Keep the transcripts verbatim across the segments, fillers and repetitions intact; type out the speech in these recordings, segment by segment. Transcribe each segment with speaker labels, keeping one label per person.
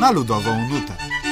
Speaker 1: na ludową nutę.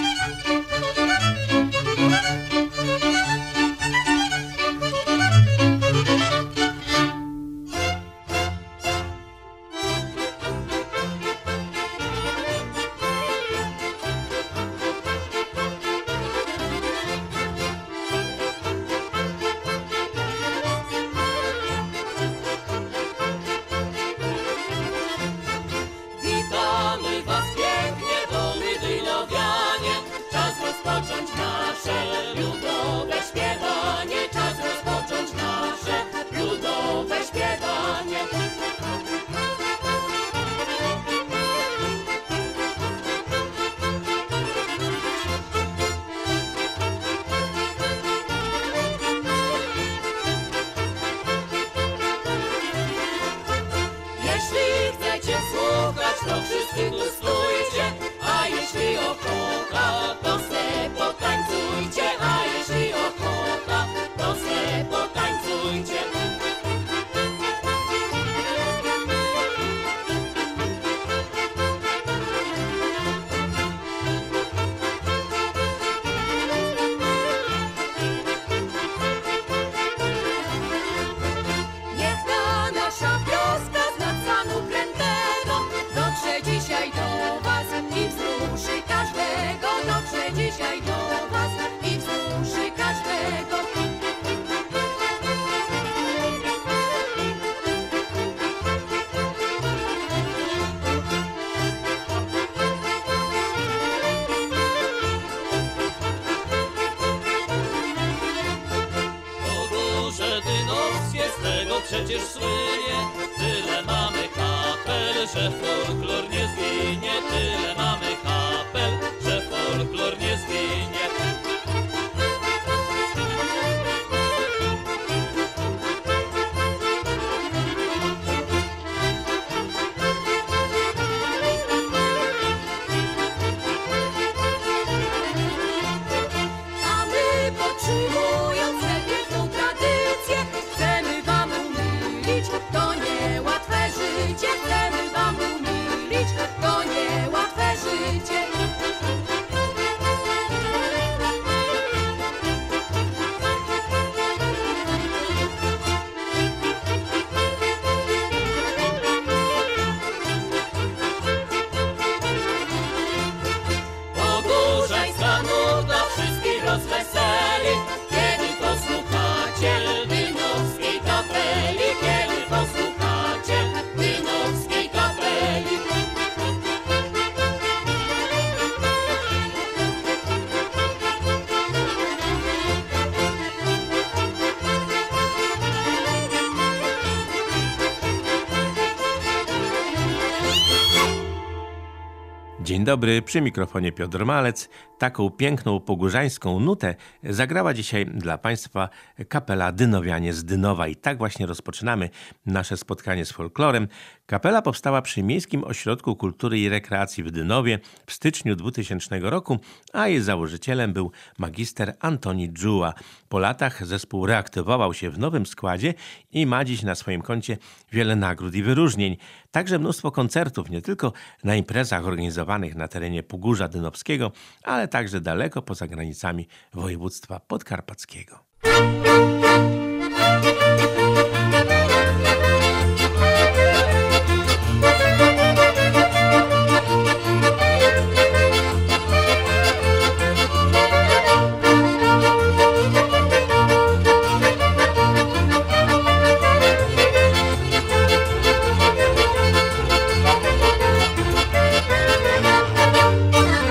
Speaker 2: Przecież słynie, tyle mamy kapel, że folklor nie zginie. Tyle mamy kapel, że folklor nie zginie.
Speaker 3: A my podtrzymując tę piękną tradycję, chcemy wam umilić to niełatwe życie. Chcemy wam umilić to niełatwe życie.
Speaker 2: Pogórzańska nuta wszystkich rozweseli, kiedy posłuchacie Dynowskiej kapeli. Kiedy posłuchacie Dynowskiej kapeli.
Speaker 4: Dzień dobry, przy mikrofonie Piotr Malec. Taką piękną pogórzańską nutę zagrała dzisiaj dla Państwa kapela Dynowianie z Dynowa i tak właśnie rozpoczynamy nasze spotkanie z folklorem. Kapela powstała przy Miejskim Ośrodku Kultury i Rekreacji w Dynowie w styczniu dwutysięcznego roku, a jej założycielem był magister Antoni Dżuła. Po latach zespół reaktywował się w nowym składzie i ma dziś na swoim koncie wiele nagród i wyróżnień. Także mnóstwo koncertów, nie tylko na imprezach organizowanych na terenie Pogórza Dynowskiego, ale także daleko poza granicami województwa podkarpackiego.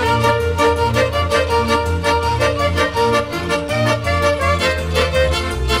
Speaker 3: Thank you.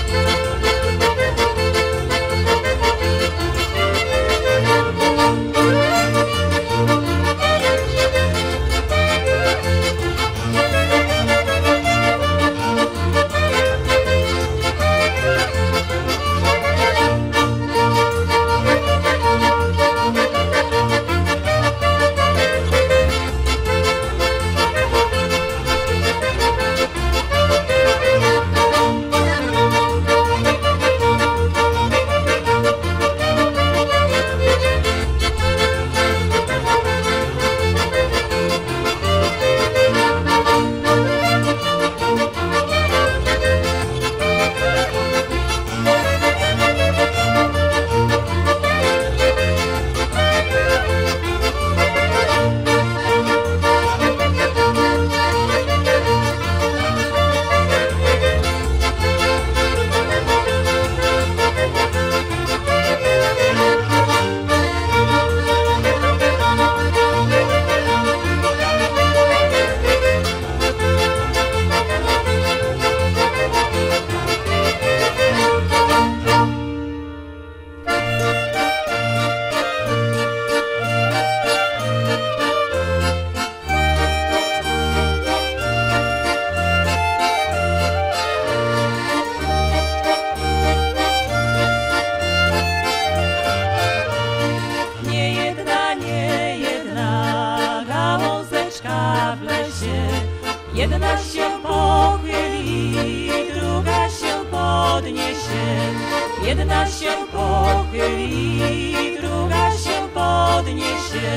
Speaker 3: Jedna się pochyli, druga się podniesie.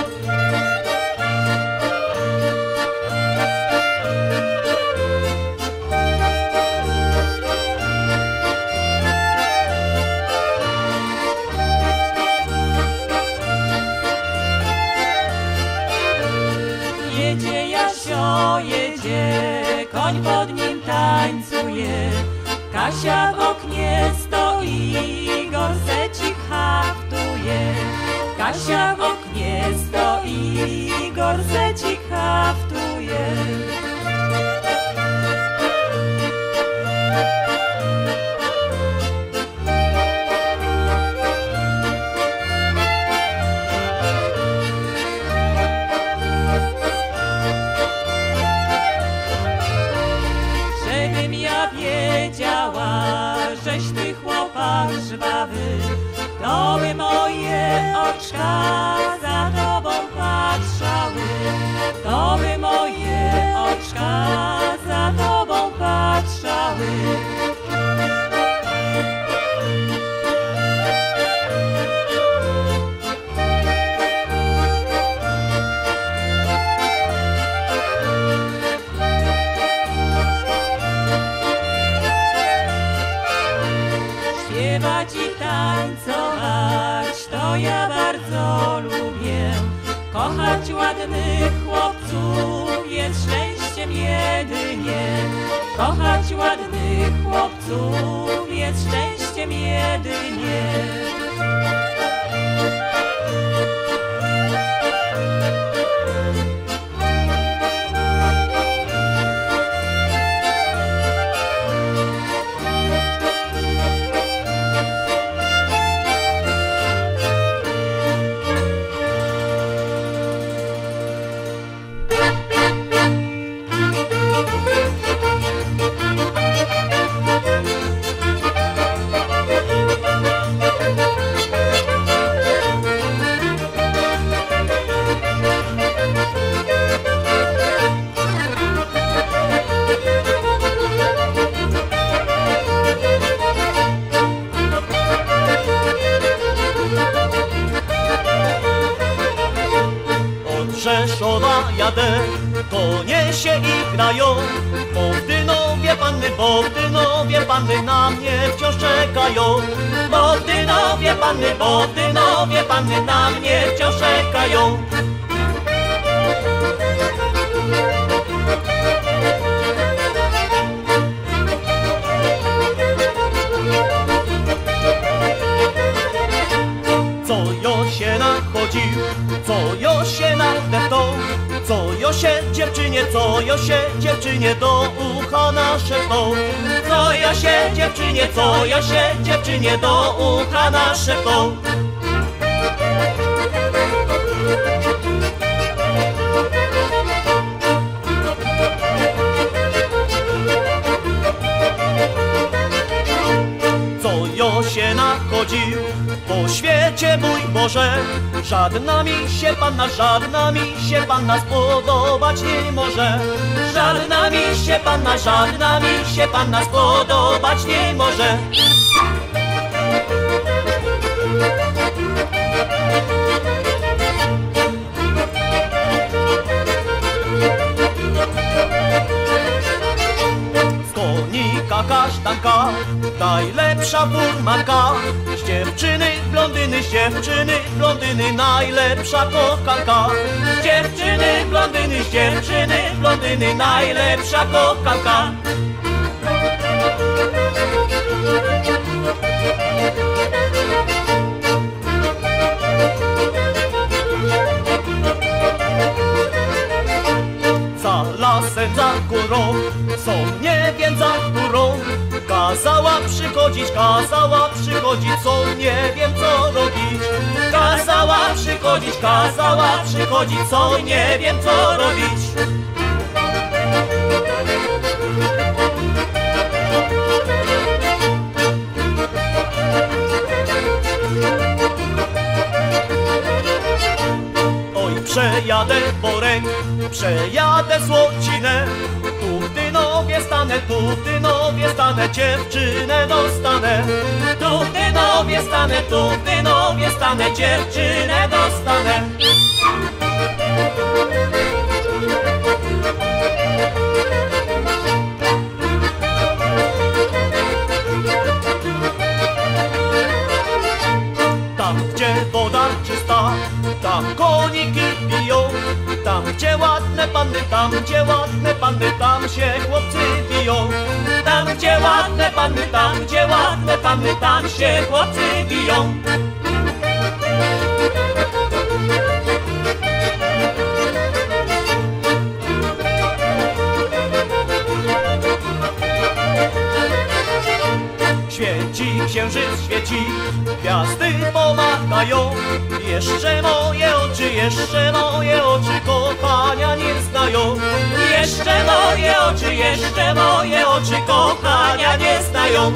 Speaker 3: Jedzie Jasio, jedzie, koń pod nim tańcuje. Kasia w oknie stoi, gorsecik haftuje. Kasia w oknie stoi, gorsecik haftuje. Żebym ja wiedziała, żeś ty chłopak żwawy, to by moje oczka za tobą patrzały. To by moje oczka za tobą patrzały. Śpiewać i tańcować to ja bardzo lubię. Kochać ładnych chłopców jest szczęściem jedynie. Kochać ładnych chłopców jest szczęściem jedynie.
Speaker 1: Rzeszowa jadę, konie się i grają, bo w Dynowie panny, bo w Dynowie panny na mnie wciąż czekają. Bo w Dynowie panny, bo w Dynowie panny na mnie wciąż czekają. Co jo się nachodził, co jo się nadeptał, co jo się dziewczynie, co jo się dziewczynie do ucha naszeptał. Co jo się dziewczynie, co jo się dziewczynie do ucha naszeptał. Się nachodził po świecie, mój Boże, żadna mi się panna, żadna mi się panna spodobać nie może. Żadna mi się panna, żadna mi się panna spodobać nie może. Kasztanka, najlepsza furmanka. Z dziewczyny blondyny, z dziewczyny blondyny, najlepsza kochanka. Z dziewczyny blondyny, z dziewczyny blondyny, najlepsza kochanka. Za lasem, za górą, są nie wiem za którą. Kazała przychodzić, kazała przychodzić, co nie wiem co robić. Kazała przychodzić, kazała przychodzić, co nie wiem co robić. Oj, przejadę Borek, przejadę Słocinę. Tu w Dynowie stanę, tu w Dynowie stanę, dziewczynę dostanę. Tu w stanę, tu w Dynowie stanę, dziewczynę dostanę. Tam, gdzie woda czysta, tam koniki piją. Tam, gdzie ładne panny, tam, gdzie ładne panny, tam się chłopcy biją. Tam, gdzie ładne panny, tam, gdzie ładne panny, tam się chłopcy biją. Świeci księżyc, świeci, gwiazdy pomagają. Jeszcze moje oczy, jeszcze moje oczy kochania nie znają. Jeszcze moje oczy, jeszcze moje oczy kochania nie znają.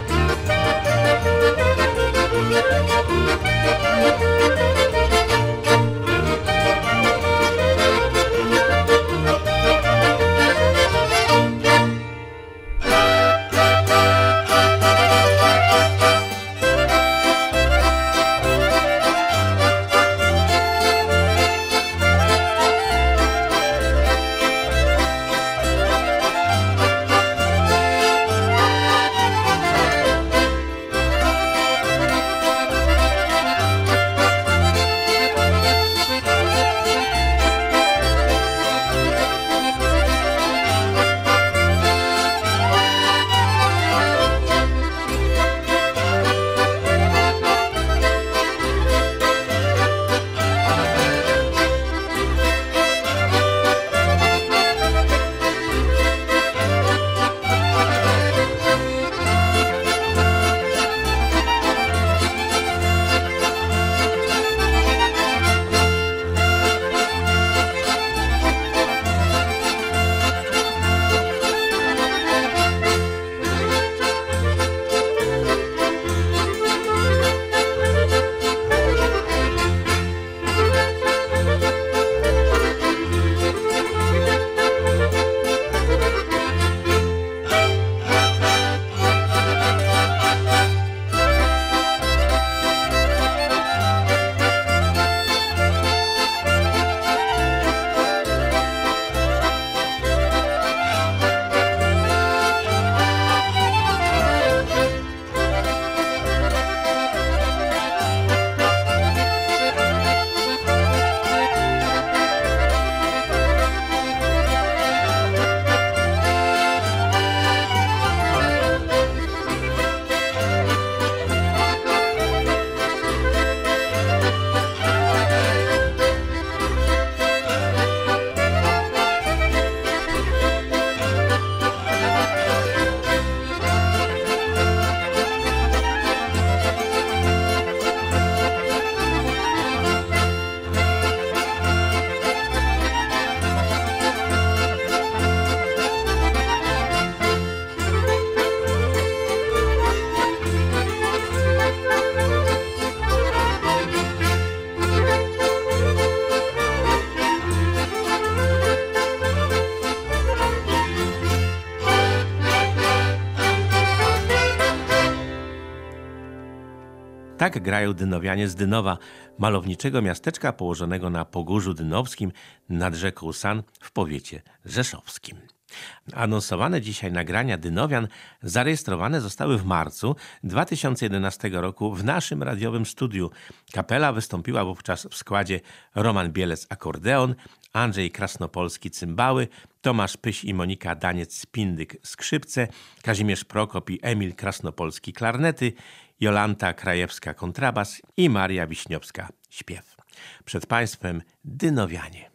Speaker 4: Tak grają dynowianie z Dynowa, malowniczego miasteczka położonego na Pogórzu Dynowskim nad rzeką San w powiecie rzeszowskim. Anonsowane dzisiaj nagrania dynowian zarejestrowane zostały w marcu dwa tysiące jedenastego roku w naszym radiowym studiu. Kapela wystąpiła wówczas w składzie Roman Bielec akordeon, Andrzej Krasnopolski cymbały, Tomasz Pyś i Monika Daniec-Spindyk skrzypce, Kazimierz Prokop i Emil Krasnopolski klarnety, Jolanta Krajewska kontrabas i Maria Wiśniowska śpiew. Przed Państwem dynowianie.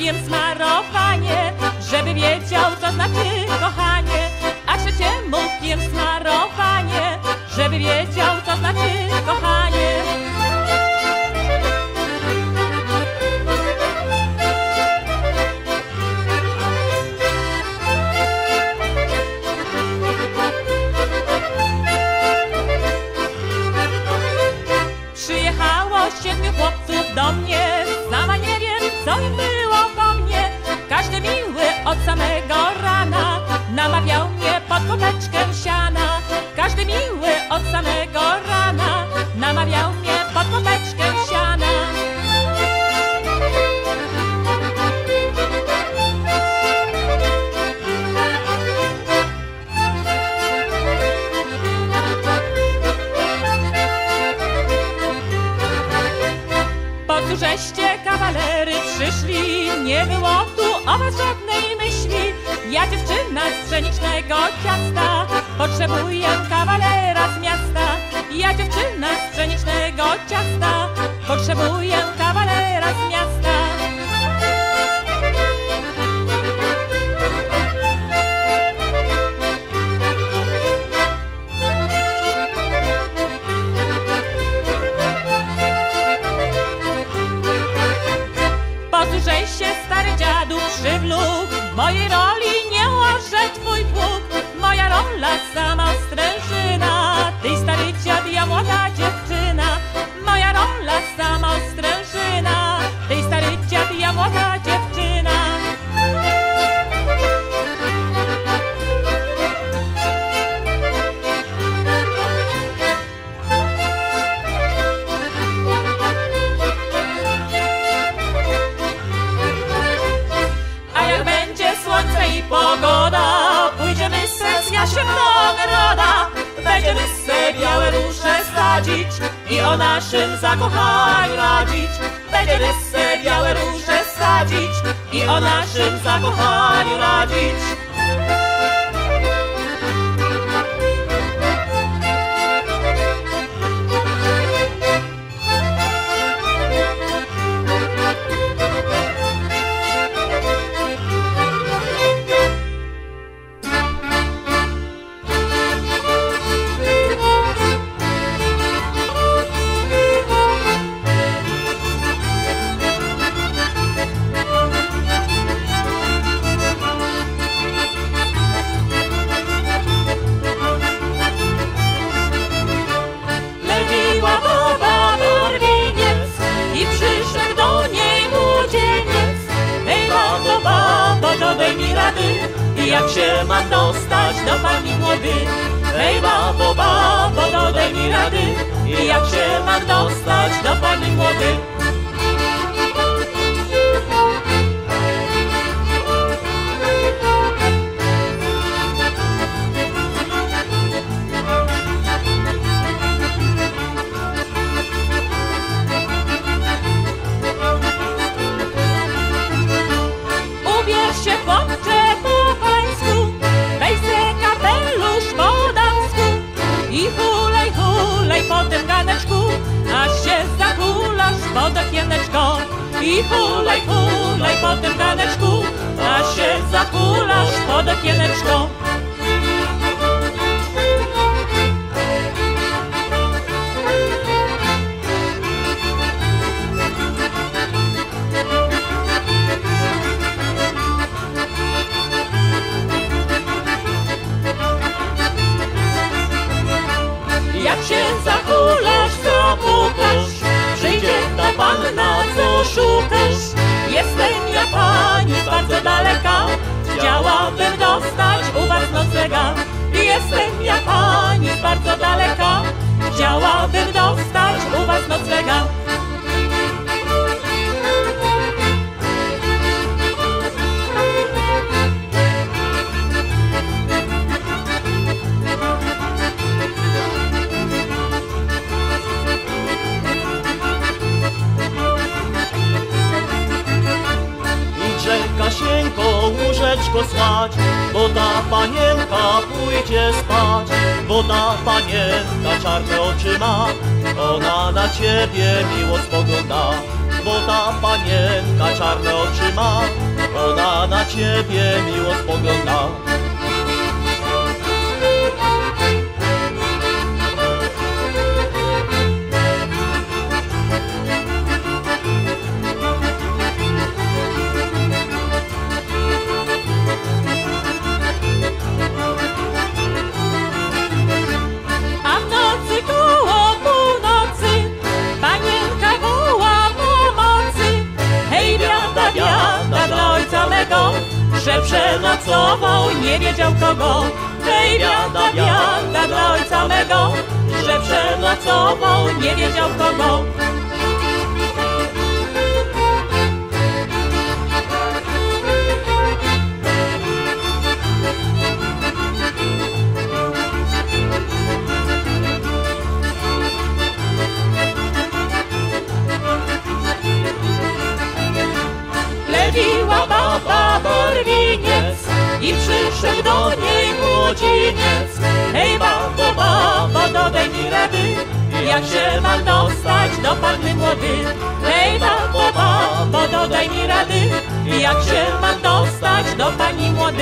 Speaker 3: mukiem smarowanie, żeby wiedział, co znaczy kochanie. A trzecie mukiem smarowanie, żeby wiedział, co znaczy kochanie. Przyjechało siedmiu chłopców do mnie, sama nie wiem, co im było po mnie. Każdy miły od samego rana namawiał mnie pod kopeczkę siana. Każdy miły od samego rana namawiał mnie pod kopeczkę siana. Po co żeście kawalery przyszli? Nie było tu o was żadnej myśli. Ja dziewczyna z pszenicznego ciasta, potrzebuję kawalera z miasta. Ja dziewczyna z pszenicznego ciasta, potrzebuję kawalera z miasta. Posłuchaj się, stary dziadu, przywlókł. Mojej roli nie łoże twój pług. Moja rola sama strężyna, ty stary dziad, ja młoda dziewczyna. Moja rola sama strężyna, ty stary dziad, ja młoda dziewczyna. I pogoda, pójdziemy sesja się nagroda. Będziemy se białe róże sadzić i o naszym zakochaniu radzić. Będziemy se białe róże sadzić i o naszym zakochaniu radzić. Jak się mam dostać do pani młody? Hej babo, babo, dodaj mi rady. Jak się mam dostać do pani młody? Ubierz się chłopcze po pańsku, weź se kapelusz po damsku i hulaj, hulaj po tym ganeczku, aż się zahulasz pod okieneczko. I hulaj, hulaj po tym ganeczku, aż się zahulasz pod okieneczko. Jak się zahulasz, zapukasz, przyjdzie ta panna, co szukasz. Jestem ja pani z bardzo daleka, chciałabym dostać u was noclega. Jestem ja pani z bardzo daleka, chciałabym dostać u was noclega.
Speaker 1: Kasieńko, łóżeczko słać, bo ta panienka pójdzie spać. Bo ta panienka czarne oczy ma, ona na ciebie miło spogląda. bo ta panienka czarne oczy ma, ona na ciebie miło spogląda.
Speaker 3: A w nocy koło północy panienka woła pomocy. Hej, biada, biada dla ojca mego, że przenocował nie wiedział kogo. Hej, biada, biada dla ojca mego, że przenocował nie wiedział kogo. Plewiła baba barwiniec i przyszedł do niej młodziniec. Hej, babo, babo, dodaj mi rady, jak się mam dostać do panny młody. Hej, babo, babo, dodaj mi rady, jak się mam dostać do pani młody.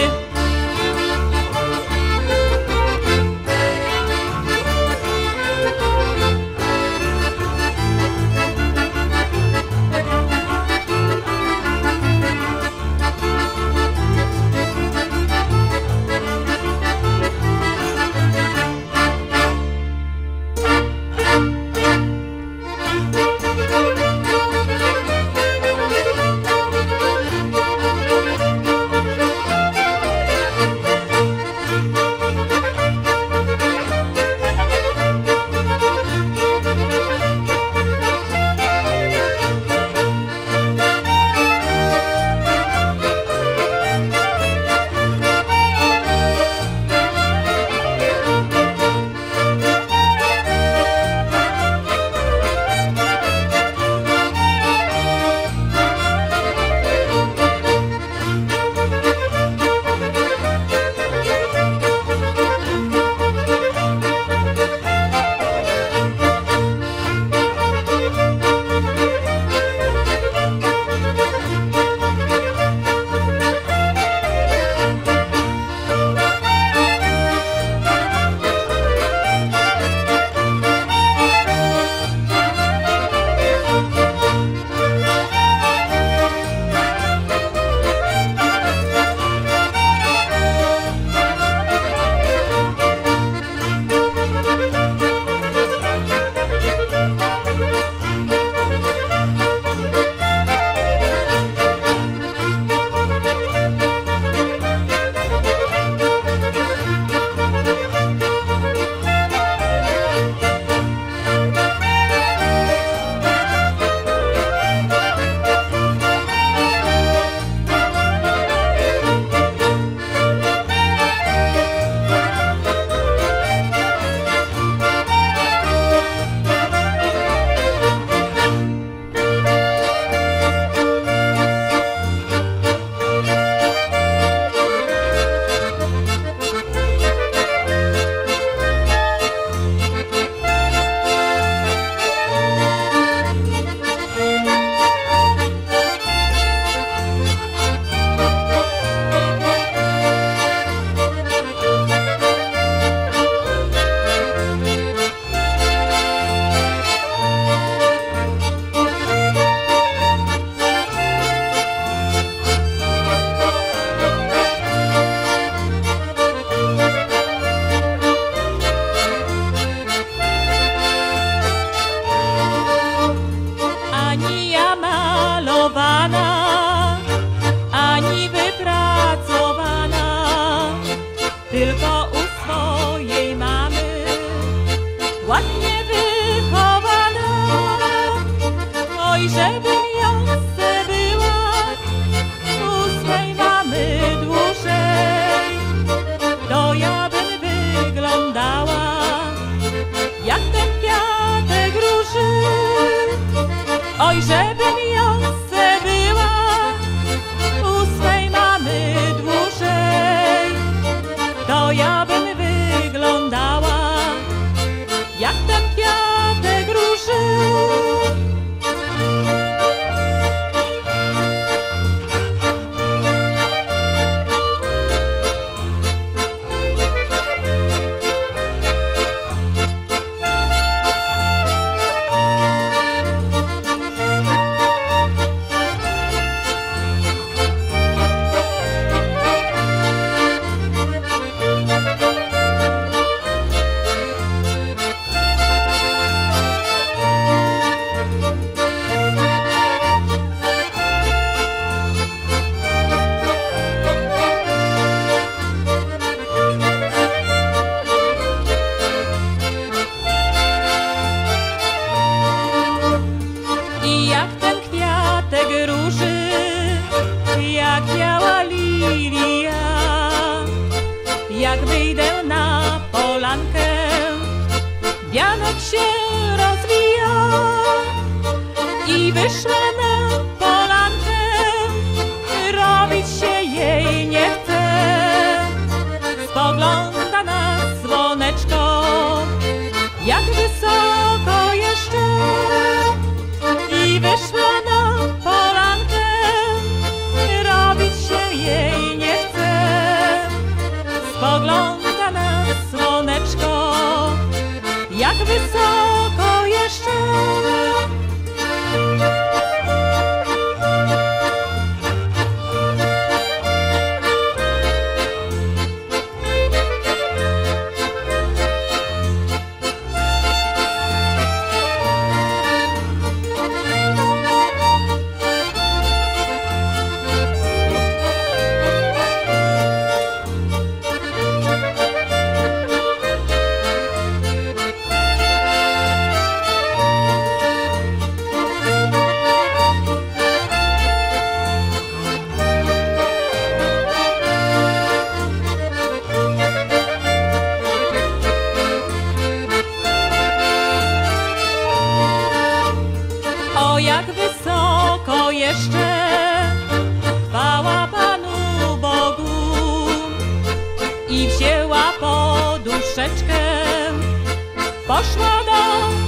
Speaker 3: kwiatek róży, jak biała lilia. Jak wyjdę na polankę, wianek się rozwija. I wyszła na polankę, robić się jej nie chce. Spogląda na słoneczko, jak wysoko jeszcze. I wyszła na polankę, robić się jej nie chce. Spogląda na słoneczko, jak wysoko jeszcze. O, jak wysoko jeszcze, chwała Panu Bogu. I wzięła poduszeczkę, poszła do